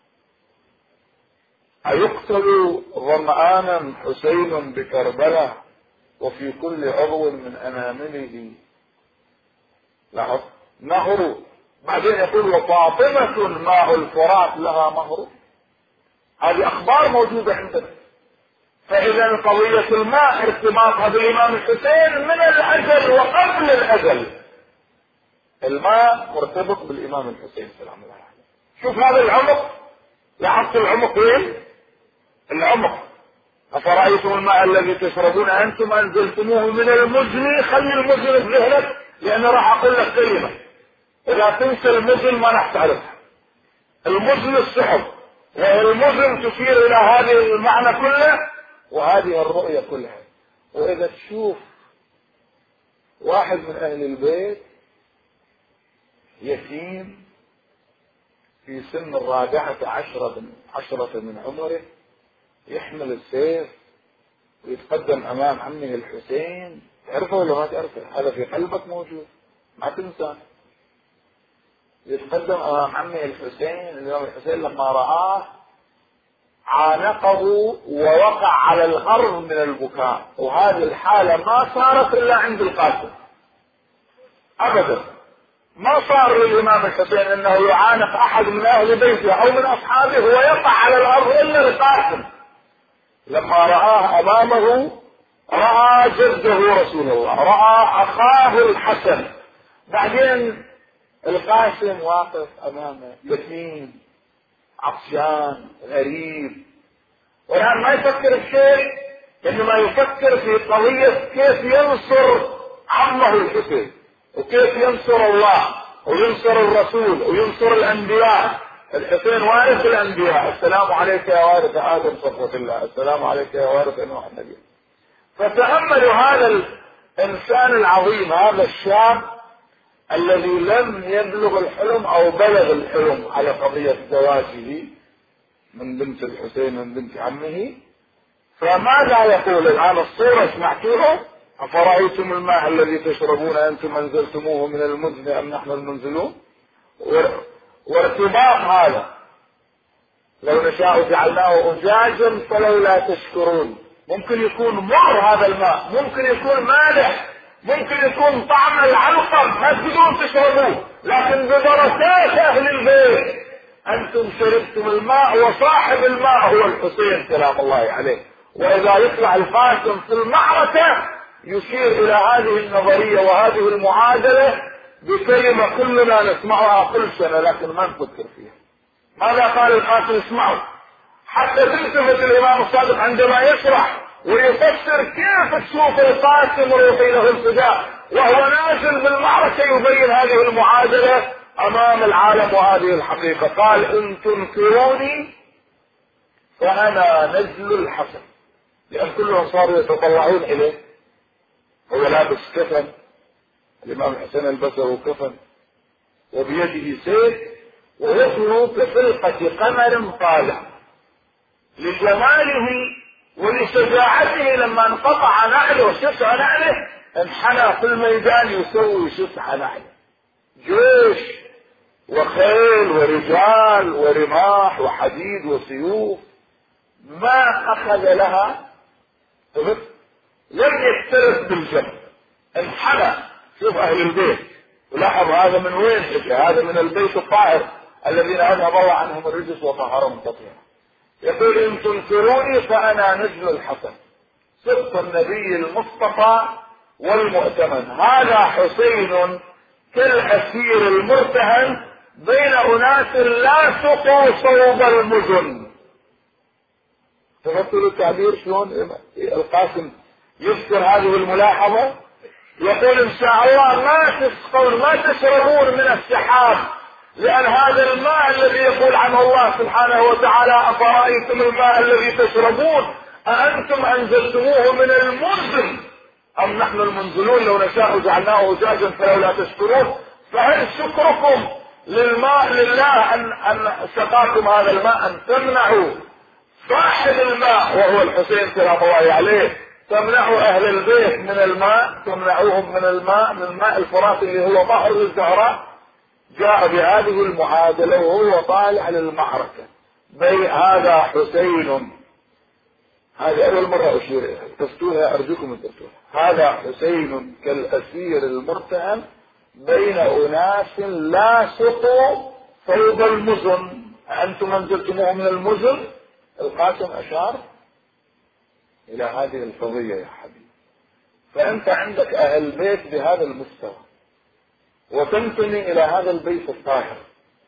أيقتل ظمآنا حسين بكربلاء وفي كل عضو من أنامله لاحظ نهر، بعدين يقول وفاطمة ماء الفرات لها مهر. هذه أخبار موجودة عندنا. فإذا قضية الماء ارتباطها بالإمام الحسين من الأجل وقبل الأجل. الماء مرتبط بالإمام الحسين سلام الله عليه. شوف هذا العمق، لاحظت العمق وين؟ العمق. أفرأيتم الماء الذي تشربون أنتم أنزلتموه من المزن. خلي المزن في ذهنك، لأن راح أقول لك كلمة إذا تنسى المزن ما راح تعرفها. المزن السحب، والمزن تشير إلى هذه المعنى كله وهذه الرؤية كلها. وإذا تشوف واحد من أهل البيت يتيم في سن 14 من عمره يحمل السيف ويتقدم أمام عمه الحسين، تعرفه ولا ما تعرفه؟ هذا في قلبك موجود، ما تنسى. يتقدم أمام عمه الحسين، الإمام الحسين لما رآه عانقه ووقع على الأرض من البكاء. وهذه الحالة ما صارت إلا عند القاسم أبدا. ما صار للإمام الحسين أنه يعانق أحد من أهل بيته أو من أصحابه ويقع على الأرض إلا القاسم. لما رآه أمامه رأى جده رسول الله، رأى أخاه الحسن. بعدين القاسم واقف أمامه يتيم عطشان غريب، والآن ما يفكر بشيء، إنما يفكر في قضية كيف ينصر عمه الحسين وكيف ينصر الله وينصر الرسول وينصر الأنبياء. الحسين وارث الأنبياء، السلام عليك يا وارث آدم صفوة الله، السلام عليك يا وارث نوح النبي. فتأملوا هذا الإنسان العظيم، هذا الشاب الذي لم يبلغ الحلم أو بلغ الحلم على قضية زواجه من بنت الحسين من بنت عمه. فماذا يقول الآن؟ الصورة سمعتوها؟ أفرأيتم الماء الذي تشربون أنتم أنزلتموه من المزن أم نحن المنزلون؟ وارتباط هذا لو نشاء جعلناه أجاجا فلولا تشكرون. ممكن يكون مر هذا الماء، ممكن يكون مالح، ممكن يكون طعم العلقم ما تقدرون تشربوه، لكن ببركات أهل البيت أنتم شربتم الماء، وصاحب الماء هو الحسين سلام الله عليه. وإذا يطلع القاسم في المعركة يشير إلى هذه النظرية وهذه المعادلة بكلمة كلنا نسمعها كل سنة لكن ما نفكر فيها. ماذا قال القاسم؟ اسمعوا حتى تلتفت الإمام الصادق عندما يشرح ويفسر كيف تشوف القاسم روحي له الفداء وهو نازل بالمعركة يبين هذه المعادلة أمام العالم وهذه الحقيقة. قال إن تنكروني فأنا نزل الحسن، لأن كلهم صاروا يتطلعون إليه. هو لابس كفن، الإمام الحسين البسه كفن وبيده سيف ووجهه كفلقة قمر طالع. لجماله ولشجاعته لما انقطع نعله وشسع نعله انحنى في الميدان يسوي شسع نعله. جيش وخيل ورجال ورماح وحديد وسيوف ما أخذ لها، لم يكترث بالجنب، انحنى. شوف أهل البيت، ولاحظ هذا من وين إجا؟ هذا من البيت الطاهر الذين أذهب الله عنهم الرجس وطهرهم تطهيرا. يقول إن تنكروني فأنا نجل الحسن، صدق النبي المصطفى والمؤتمن. هذا حسين كالأسير المرتهن بين أناس لا سقوا صوب المزن. تفكروا التعبير شلون القاسم يذكر هذه الملاحظة؟ يقول إن شاء الله ما تسقون ما تشربون من السحاب، لأن هذا الماء الذي يقول عنه الله سبحانه وتعالى أفرأيتم الماء الذي تشربون أأنتم أنزلتموه من المنزل أم نحن المنزلون لو نشاء جعلناه أجاجا فلولا تشكرون. فهل شكركم للماء لله أن سقاكم هذا الماء أن تمنعوا صاحب الماء وهو الحسين سلام الله عليه تمنعوا أهل البيت من الماء، تمنعوهم من الماء، من الماء الفرات اللي هو بحر الزهراء. جاء بهذه المعادلة وهو طالع للمعركة. هذا حسين، هذه أول مرة أشير إليها، تفتوها أرجوكم أن تفتوها. هذا حسين كالأسير المرتهن بين أناس لا سقوا فوق المزن، أنتم أنزلتموه من المزن. القاسم أشار إلى هذه القضية يا حبيبي. فأنت عندك أهل بيت بهذا المستوى، وتنتمي إلى هذا البيت الطاهر،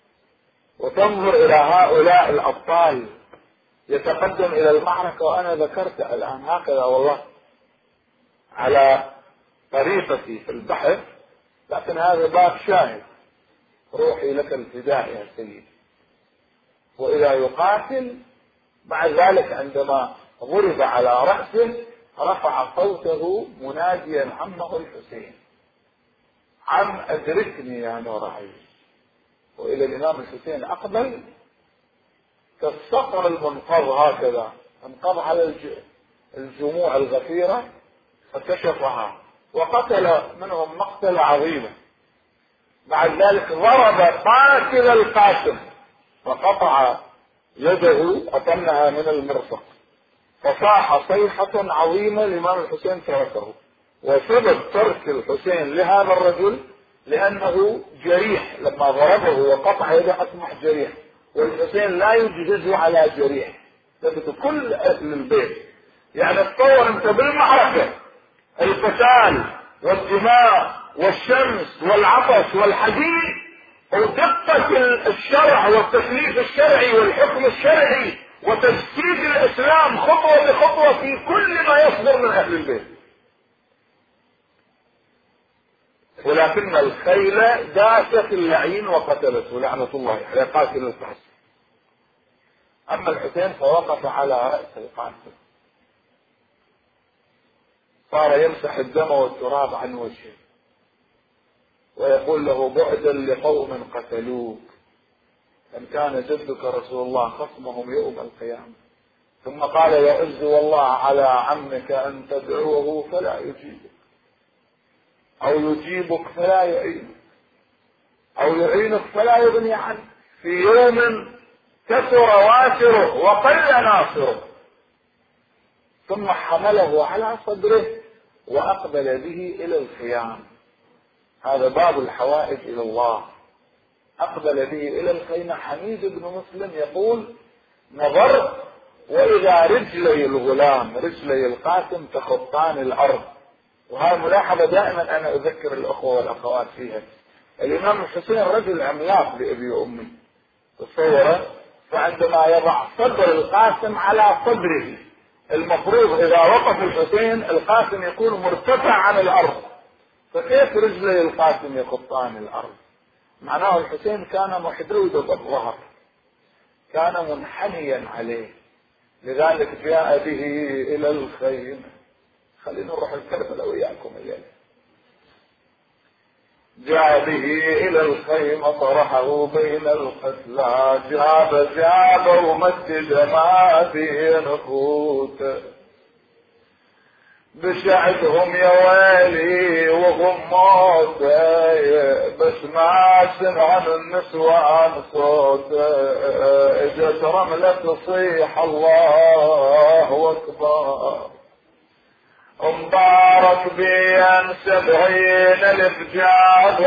وتنظر إلى هؤلاء الأبطال يتقدم إلى المعركة. وأنا ذكرت الآن هكذا والله على طريقتي في البحث، لكن هذا باب شاهد. روحي لك الفداء يا سيدي. وإذا يقاتل بعد ذلك عندما ضرب على رأسه رفع صوته مناديا عمه الحسين: عم أدركني يا نور عيني. وإلى الإمام الحسين أقبل كالصقر المنقض هكذا، انقض على الجموع الغفيرة فكشفها وقتل منهم مقتل عظيما. بعد ذلك ضرب قاتل القاسم فقطع يده أطنها من المرفق، فصاح صيحة عظيمة. الإمام الحسين تركه، وسبب ترك الحسين لهذا الرجل لأنه جريح، لما ضربه وقطع يده أصبح جريح، والحسين لا يجهز على جريح. ثبت كل أهل البيت يعني تصور أنت بالمعركة القتال والدماء والشمس والعطش والحديد ودقة الشرع والتكليف الشرعي والحكم الشرعي وتجسيد الإسلام خطوة بخطوة في كل ما يصدر من أهل البيت. ولكن الخيل داست اللعين وقتلته لعنة الله على قاتل القاسم. أما الحسين فوقف على رأس القاسم، صار يمسح الدم والتراب عن وجهه ويقول له: بعدا لقوم قتلوك، إن كان جدك رسول الله خصمهم يوم القيامة. ثم قال: يعز والله على عمك أن تدعوه فلا يجيبك، أو يجيبك فلا يعينك، أو يعينك فلا يغني عنك، في يوم كثر واسره وقل ناصره. ثم حمله على صدره وأقبل به إلى الخيام. هذا باب الحوائج إلى الله. أقبل به إلى الخيمة. حميد بن مسلم يقول: نظرت وإذا رجلي الغلام رجلي القاسم تخطان الأرض. وهذه ملاحظة دائما أنا أذكر الأخوة والأخوات فيها. الإمام الحسين رجل عملاق بأبي وأمي تصوره، فعندما يضع صدر القاسم على صدره، المفروض إذا وقف الحسين القاسم يكون مرتفع عن الأرض، فكيف رجلي القاسم يخطان الأرض؟ معناه الحسين كان محدود بالظهر، كان منحنيا عليه، لذلك جاء به إلى الخيمة. خلينا نروح الكربلاء وياكم الليلة. جاء به إلى الخيمة طرحه بين القتلى، جاب ومدد ما فيه نفوت، بشعتهم يا ويلي وهم موتى، بس ما سمع النسوان صوت، اجت رملة تصيح الله اكبر. مبارك بين 70 الفجاب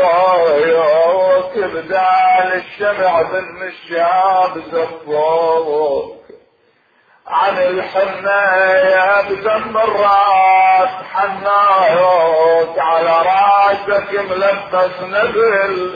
وكبدال الشمع بالمشاب زفوك، عن الحناية بدم الراس حنايوك، على راسك ملبس نبل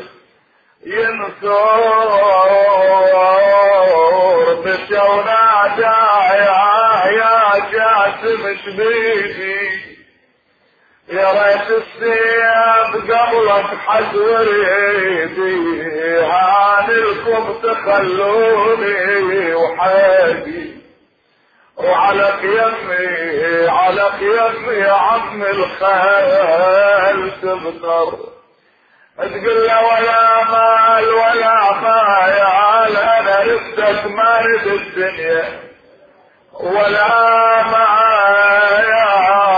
ينثور، بشونا يا جاسم شبيبي، يا ريت الثياب قبلك حزور ايدي، هانلكم تخلوني وحيدي، وعلى يمي يا عم الخيل تبطر، تقول له ولا مال ولا خيال، انا ردك ما رد الدنيا ولا معايا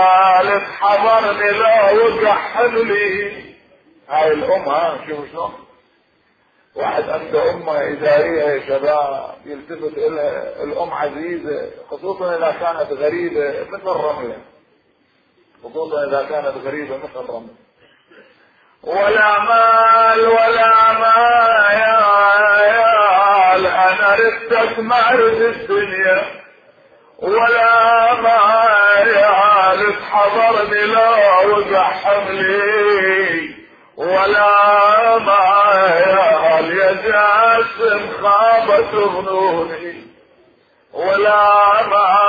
حضرني لا وقع حملي. هاي الام، شوفوا شلون واحد عنده امه اداريه يا شباب يلتفت الى الام عزيزه، خصوصا اذا كانت غريبه مثل الرمله، خصوصا اذا كانت غريبه مثل الرمله. ولا مال ولا مال انا ردت ما ارد الدنيا، ولا مال حضرني لا وقع حملي، ولا مال يا جاسم خابت ظنوني، ولا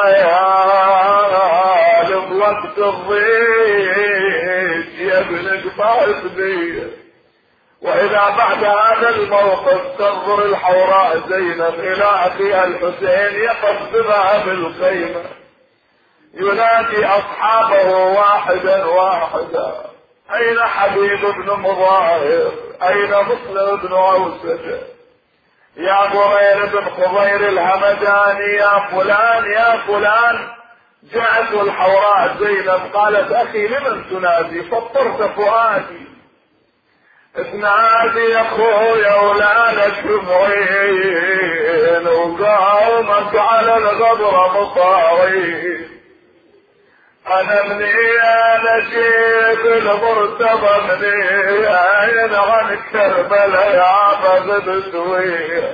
مال بوقت الضيق يا ابن قطعت بي. واذا بعد هذا الموقف تنظر الحوراء زينب الى اخيها الحسين يقف بذهب الخيمه ينادي اصحابه واحدا واحدا: اين حبيب بن مظاهر؟ اين مسلم بن عوسة؟ يا برير بن خضير الهمداني، يا فلان يا فلان. جاءت الحوراء زينب قالت: اخي لمن تنادي؟ فطرت فؤادي. تنادي يا اخويا ولانك معين، وقومك على الغبر مصاري. انا مني انا جيت المرتضى مني عن كربلاء يا بغد سويه.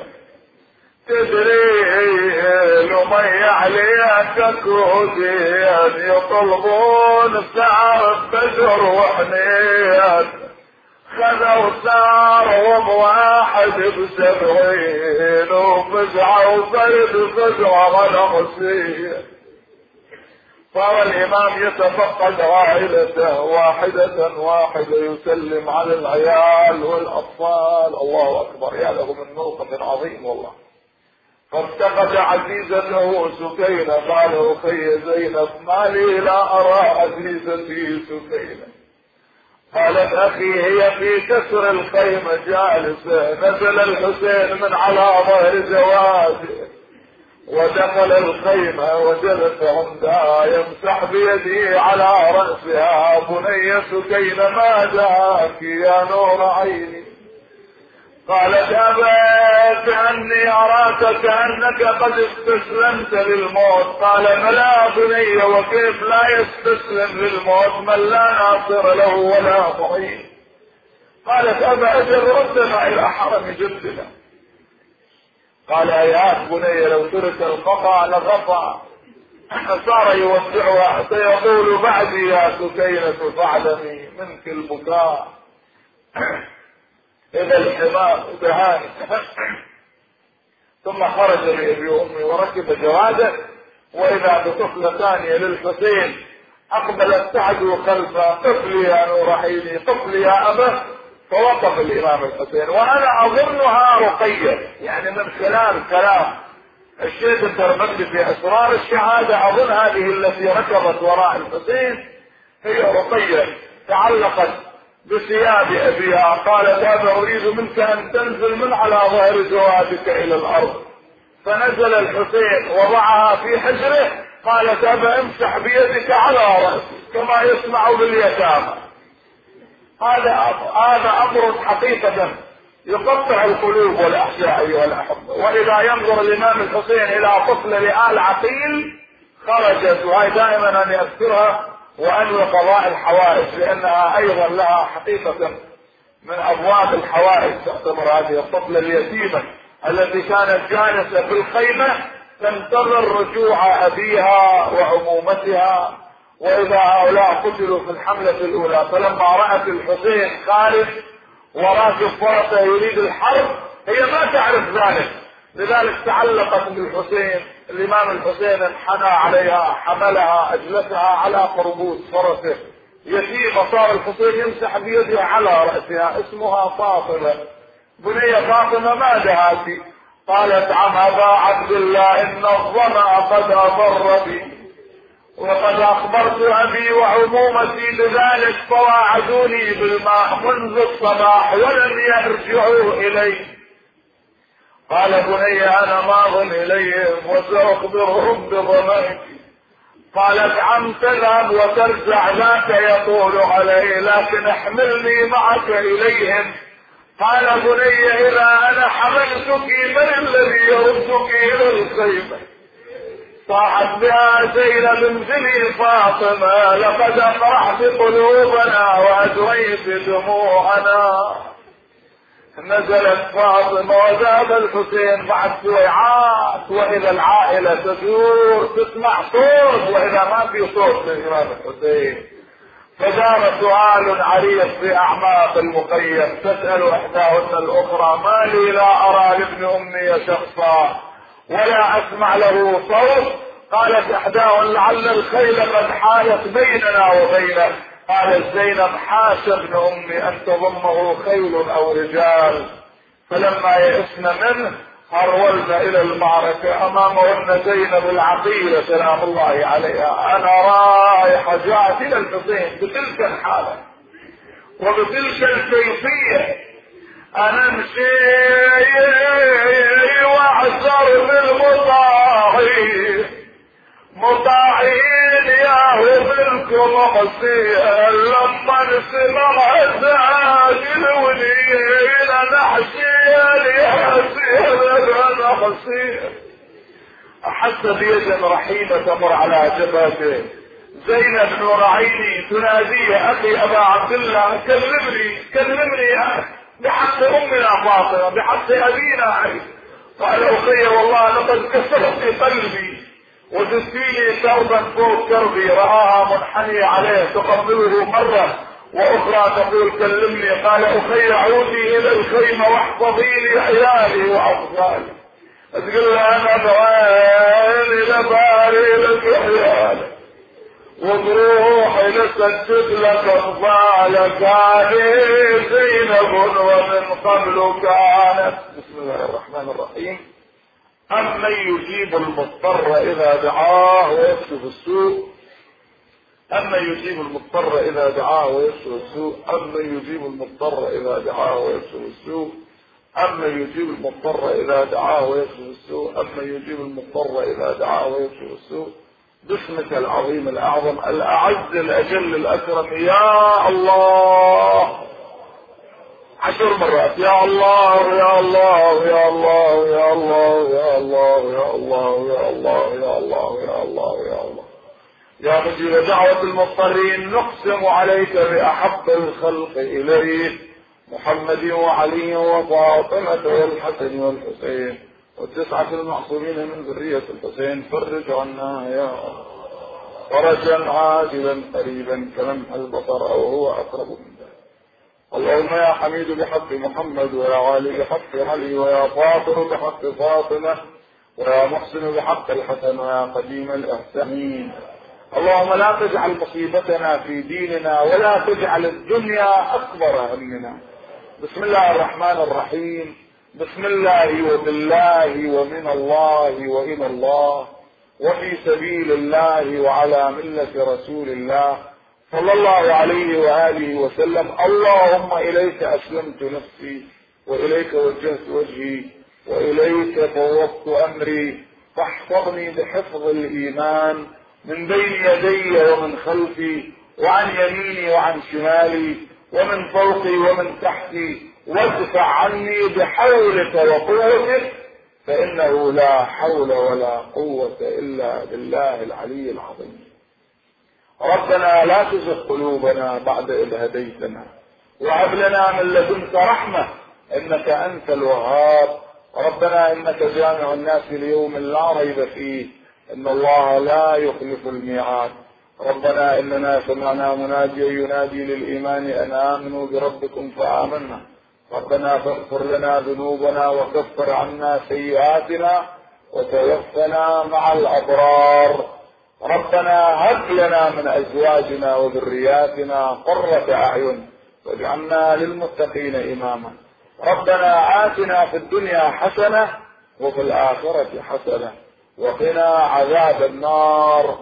تدري لمي عليك كودين يطلبون سعر بشر وحنين، خذوا سعرهم واحد ب70 وفزعة وصيد فزعة غنمسية. صار الامام يتفقد عائلته واحدة واحدة يسلم على العيال والاطفال. الله اكبر، يا له من موقف عظيم والله. فافتقد عزيزته سكينة، قال: اخي زينب ما لي لا ارى عزيزتي سكينة. قالت: اخي هي في كسر الخيمة جالسة، نزل الحسين من على ظهر زواجه ودخل الخيمة وجلس عندها يمسح بيده على رأسها: بني سكينة ما دعاك يا نور عيني؟ قالت: أبا كأني أراك كأنك قد استسلمت للموت. قال: بلى بني، وكيف لا يستسلم للموت من لا ناصر له ولا معين؟ قالت: أبا أجل ردنا إلى حرم جدنا. قال: يا بني لو ترك القطع لغطى. صار يودعها سيقول بعدي يا سكينة فاعلمي منك البكاء إذا الحمار دهاني. ثم خرج لأبي أمي وركب جواده، وإذا بطفلة ثانية للحسين أقبلت تعدو خلفه: طفلي يا نور عيني، طفلي يا أبه. فوقف الإمام الحسين وأنا أظنها رقية، يعني من خلال كلام الشيخ الدربندي في أسرار الشهادة أظن هذه التي ركضت وراء الحسين هي رقية تعلقت بثياب أبيها. قالت: أبا أريد منك أن تنزل من على ظهر زوادك إلى الأرض. فنزل الحسين وضعها في حجره. قالت: أبا امسح بيدك على رأسي كما يصنع باليتامى. هذا أمر حقيقة يقطع القلوب والأحشاء أيها الأحبة. وإذا ينظر الإمام الحسين إلى طفل لآل عقيل خرجت، وهي دائما أن يذكرها وأنوي قضاء الحوائج، لأنها أيضا لها حقيقة من أبواب الحوائج. تعتبر هذه الطفلة اليتيمة التي كانت جالسة في الخيمة تنتظر رجوع أبيها وعمومتها، وإذا هؤلاء قتلوا في الحملة الأولى. فلما رأت الحسين خالد وراكب فرسه يريد الحرب هي ما تعرف ذلك، لذلك تعلقت بالحسين. الإمام الحسين انحنى عليها، حملها، أجلسها على قربوس فرسه. يتيمة صار الحسين يمسح بيده على رأسها. اسمها فاطمة. بني فاطمة ما دهاك؟ قالت: عم أبا عبد الله إن الظمأ قد أضر بي، وقد أخبرت أبي وعمومتي بذلك فواعدوني بالماء منذ الصباح ولم يرجعوا إلي. قال: بني أنا ماض إليهم وسأخبرهم بظمئك. قالت عم تذهب وترجع ذاك يطول علي، لكن احملني معك اليهم. قال بني اذا انا حملتك من الذي يردك الى الخيمة؟ صاحت بها زينب انزلي فاطمة لقد افرحت قلوبنا وادريت دموعنا. نزلت فاطمة وذهب الحسين بعد سويعات، واذا العائلة تدور تسمع صوت، واذا ما في صوت من امام الحسين. فدار سؤال عريض في اعماق المخيم، تسأل احداهن الاخرى ما لي لا ارى لابن امي شخصا ولا اسمع له صوت؟ قالت احداهن لعل الخيل قد حالت بيننا وبينه. قالت زينب حاش ابن امي ان تضمه خيل او رجال. فلما يئسن منه هرولنا الى المعركة، امامهن زينب العقيلة سلام الله عليها، انا رايحة جاءت الى الحسين بتلك الحالة وبتلك الكيفية، انا امشي واعذر بالمطاعين، مطاعين ياهو منكم حسين، لما نسمع الزاجل وليل نحسين يا سيد انا حسين. احس بيد رحيمة تمر على جبهته. زينب نور عيني تناديه اخي ابا عبد الله كلمني بحق امنا فاطمة بحق ابينا علي. قال اخي والله لقد كسرت قلبي وتسقيني ثوبا فوق كربي. رآها منحنية عليه تقبله مرة واخرى تقول كلمني. قال اخي عودي الى الخيمة واحفظي لي عيالي واطفالي. تقول له انا بوالي لبالي لك عيالي وبروحي لسجد لك اطفالك. علي زينب ومن قبل كانت. بسم الله الرحمن الرحيم. أمن يجيب المضطر إذا دعاه ويكشف السوء. أمن يجيب المضطر إذا دعاه ويكشف السوء. أمن يجيب المضطر إذا دعاه ويكشف السوء. أمن يجيب المضطر إذا دعاه ويكشف السوء. أمن يجيب المضطر إذا دعاه ويكشف السوء. باسمك العظيم الأعظم الأعز الأجل الأكرم يا الله. 10 مرات يا الله يا الله يا الله يا الله يا الله يا الله يا الله يا الله يا الله يا الله يا مجيب دعوة المضطرين. نقسم عليك بأحب الخلق إليك محمد وعلي وفاطمة والحسن والحسين والتسعة المعصومين من ذرية الحسين. فرج عنا يا الله فرجا عاجلا قريبا كلمح البصر أو هو أقرب من ذلك. اللهم يا حميد بحق محمد ويا علي بحق علي ويا فاطر بحق فاطمة ويا محسن بحق الحسن ويا قديم الإحسانين. اللهم لا تجعل مصيبتنا في ديننا ولا تجعل الدنيا أكبر همنا. بسم الله الرحمن الرحيم. بسم الله وبالله ومن الله وإلى الله وفي سبيل الله وعلى ملة رسول الله صلى الله عليه وآله وسلم. اللهم إليك أسلمت نفسي وإليك وجهت وجهي وإليك فوضت أمري، فاحفظني بحفظ الإيمان من بين يدي ومن خلفي وعن يميني وعن شمالي ومن فوقي ومن تحتي، وادفع عني بحولك وقوتك، فإنه لا حول ولا قوة إلا بالله العلي العظيم. ربنا لا تزغ قلوبنا بعد إذ هديتنا وهب لنا من لدنك رحمة إنك أنت الوهاب. ربنا إنك جامع الناس ليوم لا ريب فيه إن الله لا يخلف الميعاد. ربنا إننا سمعنا مناديا ينادي للإيمان أن آمنوا بربكم فآمنا. ربنا فاغفر لنا ذنوبنا وكفر عنا سيئاتنا وتوفنا مع الأبرار. ربنا هب لنا من أزواجنا وذرياتنا قرة أعين واجعلنا للمتقين إماما. ربنا آتنا في الدنيا حسنة وفي الآخرة حسنة وقنا عذاب النار.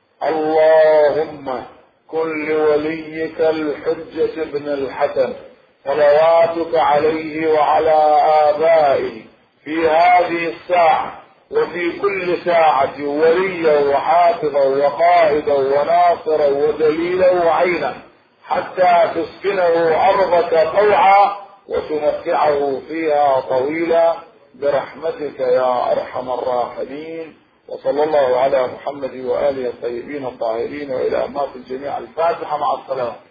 اللهم كن لوليك الحجة بن الحسن صلواتك عليه وعلى آبائه في هذه الساعة وفي كل ساعة وليا وحافظا وقائدا وناصرا ودليلا وعينا، حتى تسكنه أرضك طوعا وتمتعه فيها طويلا برحمتك يا أرحم الراحمين. وصلى الله على محمد وآله الطيبين الطاهرين وإلى أمات الجميع. الفاتحة مع الصلاة.